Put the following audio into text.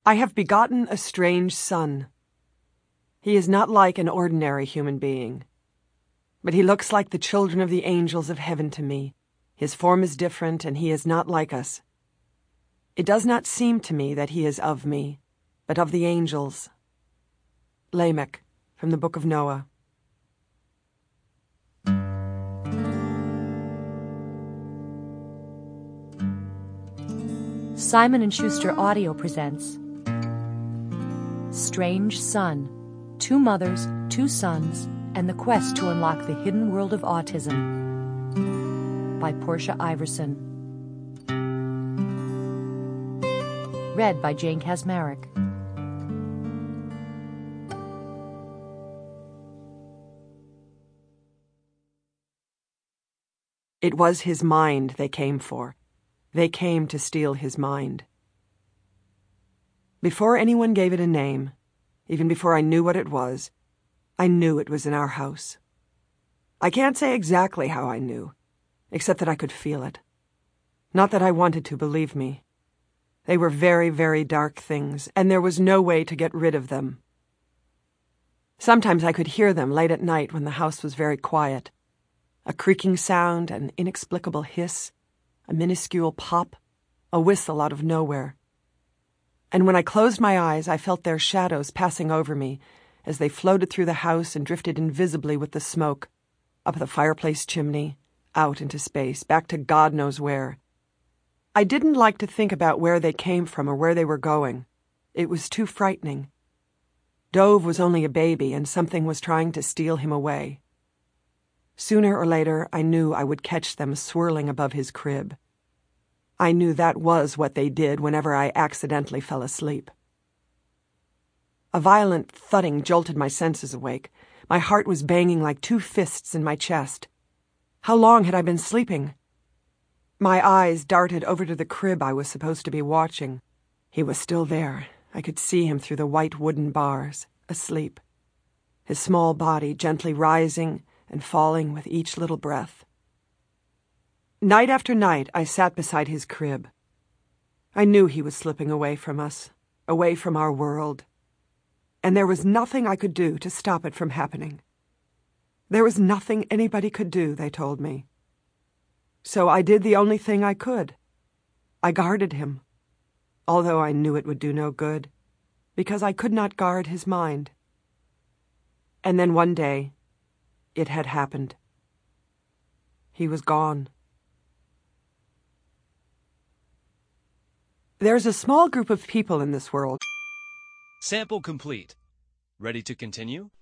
I have begotten a strange son. He is not like an ordinary human being, but he looks like the children of the angels of heaven to me. His form is different, and he is not like us. It does not seem to me that he is of me, but of the angels. Lamech, from the Book of Noah. Simon & Schuster Audio presents Strange Son, Two Mothers, Two Sons, and the Quest to Unlock the Hidden World of Autism by Portia Iverson. Read by Jane Kasmarek. It was his mind they came for. They came to steal his mind. Before anyone gave it a name, even before I knew what it was, I knew it was in our house. I can't say exactly how I knew, except that I could feel it. Not that I wanted to, believe me. They were very, very dark things, and there was no way to get rid of them. Sometimes I could hear them late at night when the house was very quiet. A creaking sound, an inexplicable hiss, a minuscule pop, a whistle out of nowhere. And when I closed my eyes, I felt their shadows passing over me as they floated through the house and drifted invisibly with the smoke, up the fireplace chimney, out into space, back to God knows where. I didn't like to think about where they came from or where they were going. It was too frightening. Dove was only a baby, and something was trying to steal him away. Sooner or later, I knew I would catch them swirling above his crib. I knew that was what they did whenever I accidentally fell asleep. A violent thudding jolted my senses awake. My heart was banging like two fists in my chest. How long had I been sleeping? My eyes darted over to the crib I was supposed to be watching. He was still there. I could see him through the white wooden bars, asleep. His small body gently rising and falling with each little breath. Night after night, I sat beside his crib. I knew he was slipping away from us, away from our world. And there was nothing I could do to stop it from happening. There was nothing anybody could do, they told me. So I did the only thing I could. I guarded him, although I knew it would do no good, because I could not guard his mind. And then one day, it had happened. He was gone. There's a small group of people in this world. Sample complete. Ready to continue?